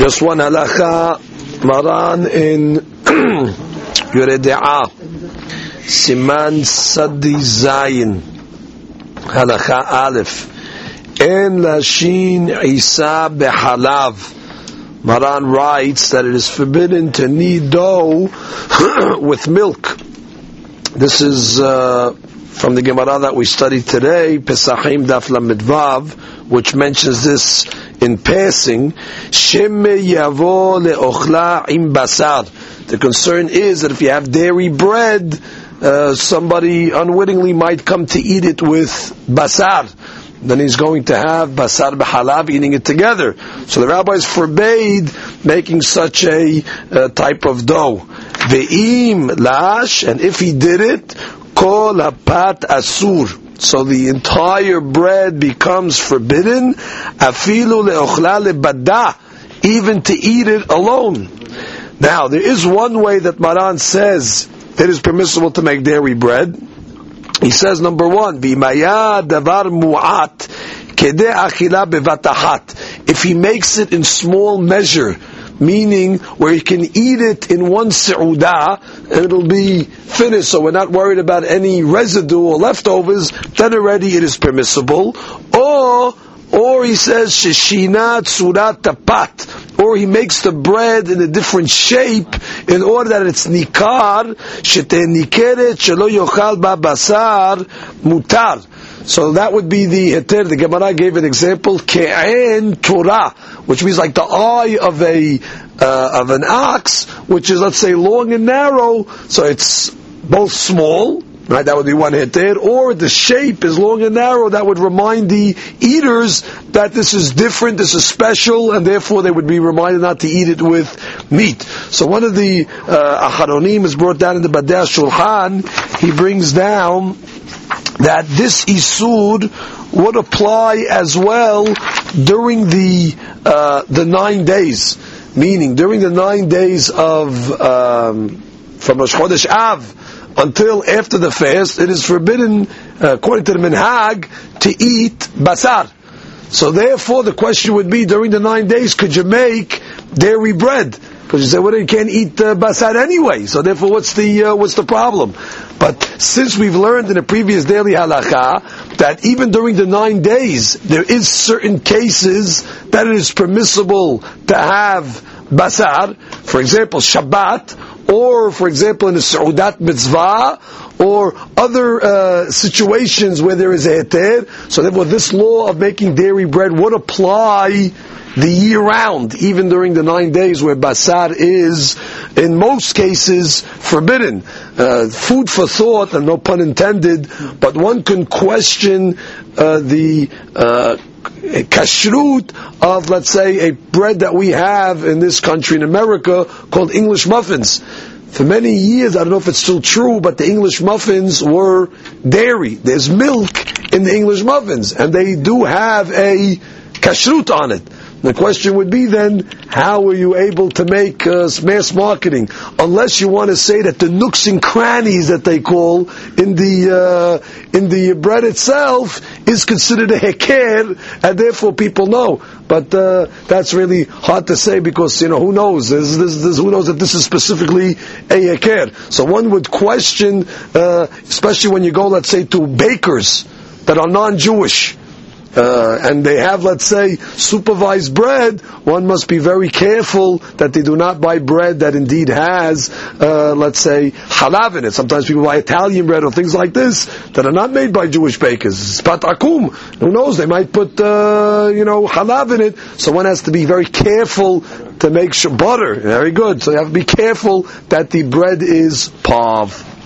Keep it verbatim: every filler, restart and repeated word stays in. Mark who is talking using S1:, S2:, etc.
S1: Just one halacha, Maran in Yoreh De'ah, Siman Sadi Zayin, halacha Aleph, En Lashin Isa Behalav. Maran writes that it is forbidden to knead dough with milk. This is uh, from the Gemara that we studied today, Pesachim Daf Lamed Vav, which mentions this in passing. Sheme yavo le'ochla im basar. The concern is that if you have dairy bread, uh, somebody unwittingly might come to eat it with basar. Then he's going to have basar b'halav, eating it together. So the rabbis forbade making such a uh, type of dough. Ve'im lash, and if he did it, kol hapat asur. So the entire bread becomes forbidden. Afilu le'ochla lebada, even to eat it alone. Now there is one way that Maran says it is permissible to make dairy bread. He says, number one, V'imaya davar mu'at kedeh achila bevatahat. If he makes it in small measure, meaning where he can eat it in one se'udah, and it'll be finished, so we're not worried about any residue or leftovers, then already it is permissible. Or, or he says, Sheshina tzurat tapat, or he makes the bread in a different shape in order that it's nikar, shete nikeret shelo yochal ba basar mutar. So that would be the heter. The Gemara gave an example, ke'en Torah, which means like the eye of a uh, of an ox, which is, let's say, long and narrow. So it's both small, right? That would be one heter. Or the shape is long and narrow. That would remind the eaters that this is different, this is special, and therefore they would be reminded not to eat it with meat. So one of the uh, Acharonim is brought down in the Badeh Shulchan. He brings down that this isur would apply as well during the uh, the nine days, meaning during the nine days of um, from Rosh Chodesh Av until after the fast, it is forbidden, uh, according to the Minhag, to eat basar. So therefore, the question would be, during the nine days, could you make dairy bread? Because you say, well, you can't eat uh, basar anyway. So therefore, what's the uh, what's the problem? But since we've learned in the previous daily halakha that even during the nine days, there is certain cases that it is permissible to have basar. For example, Shabbat, or for example in the Seudat Mitzvah, or other uh, situations where there is a heter. So therefore, this law of making dairy bread would apply the year round, even during the nine days where basar is, in most cases, forbidden. Uh, food for thought, and no pun intended, but one can question uh, the uh, kashrut of, let's say, a bread that we have in this country, in America, called English muffins. For many years, I don't know if it's still true, but the English muffins were dairy. There's milk in the English muffins, and they do have a kashrut on it. The question would be then, how are you able to make uh, mass marketing? Unless you want to say that the nooks and crannies that they call in the uh, in the bread itself is considered a heker, and therefore people know. But uh, that's really hard to say, because, you know, who knows? There's, there's, there's, who knows that this is specifically a heker? So one would question, uh, especially when you go, let's say, to bakers that are non-Jewish. Uh, and they have, let's say, supervised bread, one must be very careful that they do not buy bread that indeed has, uh, let's say, halav in it. Sometimes people buy Italian bread or things like this that are not made by Jewish bakers. Spat akum. Who knows? They might put, uh, you know, halav in it. So one has to be very careful to make sure. Butter, very good. So you have to be careful that the bread is pav.